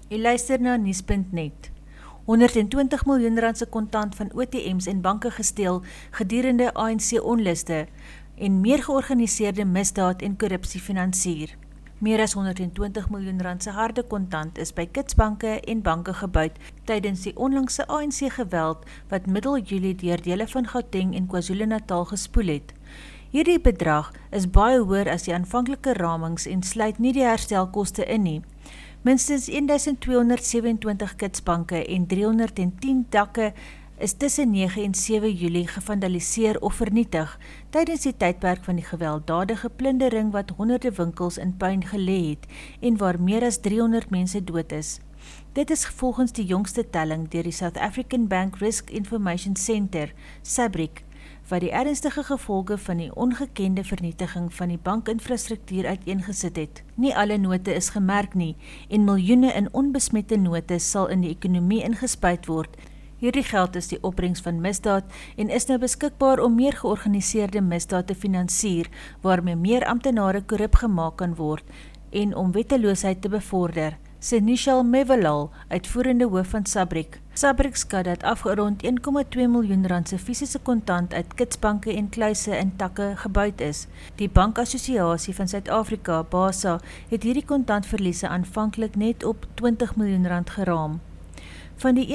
U luister na Nuus.net. 120 miljoen rand se kontant van OTM's en banke gesteel gedurende ANC-onluste en meer georganiseerde misdaad en korrupsie finansier. Meer as 120 miljoen rand se harde kontant is by kitsbanke en banke gebuit tydens die onlangse ANC-geweld wat middel Julie deur dele van Gauteng en KwaZulu-Natal gespoel het. Hierdie bedrag is baie hoër as die aanvanklike ramings en sluit nie die herstelkoste in nie. Minstens 1227 kitsbanke en 310 dakke is tussen 9 en 7 Julie gevandaliseer of vernietig tydens die tydperk van die gewelddadige plundering wat honderde winkels in puin gelê het en waar meer as 300 mense dood is. Dit is volgens die jongste telling deur die South African Bank Risk Information Center, SABRIC, wat die ernstige gevolge van die ongekende vernietiging van die bankinfrastruktuur uiteengesit het. Nie alle note is gemerk nie en miljoene in onbesmette note sal in die ekonomie ingespuit word. Hierdie geld is die opbrengs van misdaad en is nou beskikbaar om meer georganiseerde misdaad te finansier, waarmee meer amptenare korrup gemaak kan word en om wetteloosheid te bevorder, sê Nishal Mevalal, uitvoerende hoof van SABRIC. SABRIC skat dat afgerond 1,2 miljoen rand se fisiese kontant uit kitsbanke en kluise in takke gebuit is. Die Bankassosiasie van Suid-Afrika, BASA, het hierdie kontantverliese aanvanklik net op 20 miljoen rand geraam. Van die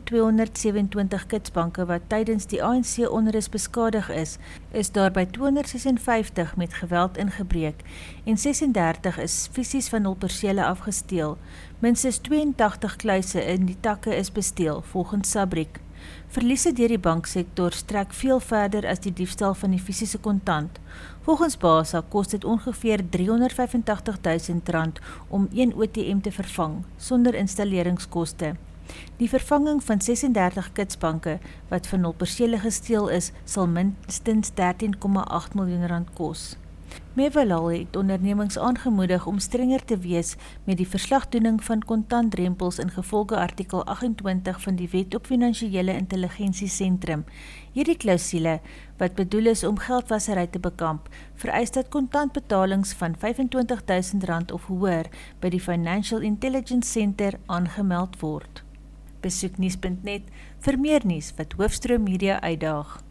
1227 kitsbanke wat tydens die ANC-onrus beskadig is daar by 256 met geweld ingebreek en 36 is fisies van hul persele afgesteel. Minstens 82 kluise in die takke is besteel, volgens SABRIC. Verliese deur die banksektor strek veel verder as die diefstal van die fisiese kontant. Volgens BASA kos dit ongeveer 385.000 rand om een OTM te vervang, sonder installeringskoste. Die vervanging van 36 kitsbanke wat van hul persele gesteel is, sal minstens 13,8 miljoen rand kos. Mevalal het ondernemings aangemoedig om strenger te wees met die verslagdoening van kontantrempels in gevolge artikel 28 van die Wet op Finansiële Intelligensie Sentrum. Hierdie klousule, wat bedoel is om geldwasery te bekamp, vereis dat kontantbetalings van R25.000 of hoër by die Financial Intelligence Center aangemeld word. Besoek Nuus.net vir meer nuus wat Hoofstroom Media uitdaag.